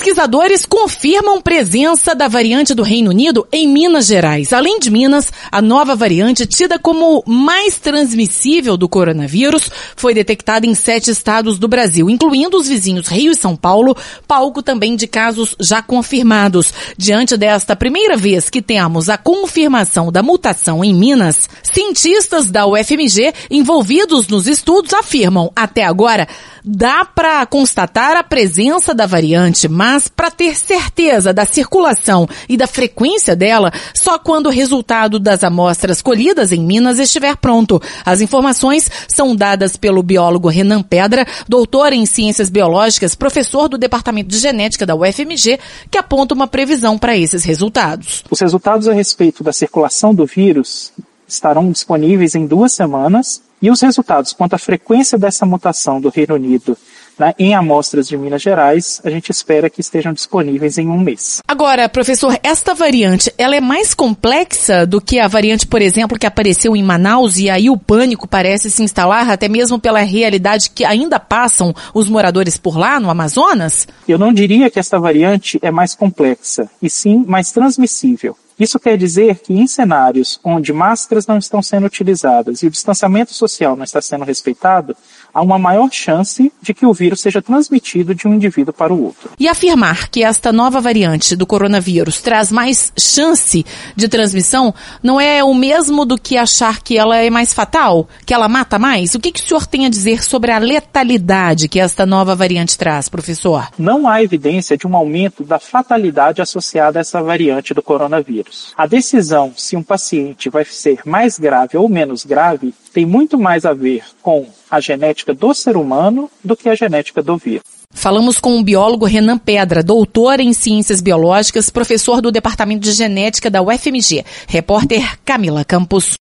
Pesquisadores confirmam presença da variante do Reino Unido em Minas Gerais. Além de Minas, a nova variante, tida como mais transmissível do coronavírus, foi detectada em 7 estados do Brasil, incluindo os vizinhos Rio e São Paulo, palco também de casos já confirmados. Diante desta primeira vez que temos a confirmação da mutação em Minas, cientistas da UFMG envolvidos nos estudos afirmam, até agora, dá para constatar a presença da variante, mas para ter certeza da circulação e da frequência dela, só quando o resultado das amostras colhidas em Minas estiver pronto. As informações são dadas pelo biólogo Renan Pedra, doutor em Ciências Biológicas, professor do Departamento de Genética da UFMG, que aponta uma previsão para esses resultados. Os resultados a respeito da circulação do vírus estarão disponíveis em 2 semanas, e os resultados quanto à frequência dessa mutação do Reino Unido, né, em amostras de Minas Gerais, a gente espera que estejam disponíveis em 1 mês. Agora, professor, esta variante, ela é mais complexa do que a variante, por exemplo, que apareceu em Manaus, e aí o pânico parece se instalar, até mesmo pela realidade que ainda passam os moradores por lá, no Amazonas? Eu não diria que esta variante é mais complexa, e sim mais transmissível. Isso quer dizer que em cenários onde máscaras não estão sendo utilizadas e o distanciamento social não está sendo respeitado, há uma maior chance de que o vírus seja transmitido de um indivíduo para o outro. E afirmar que esta nova variante do coronavírus traz mais chance de transmissão não é o mesmo do que achar que ela é mais fatal, que ela mata mais? O que o senhor tem a dizer sobre a letalidade que esta nova variante traz, professor? Não há evidência de um aumento da fatalidade associada a essa variante do coronavírus. A decisão se um paciente vai ser mais grave ou menos grave tem muito mais a ver com a genética do ser humano do que a genética do vírus. Falamos com o biólogo Renan Pedra, doutor em Ciências Biológicas, professor do Departamento de Genética da UFMG. Repórter Camila Campos.